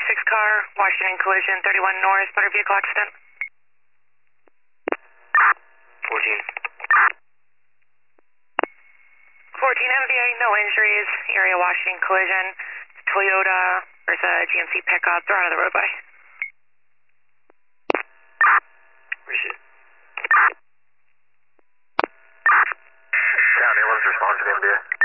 car, Washington collision, 31 north, motor vehicle accident. 14. 14 MVA, no injuries, area Washington collision, Toyota versus a GMC pickup, they're out of the roadway. Appreciate it. Down here, let's respond to the MVA.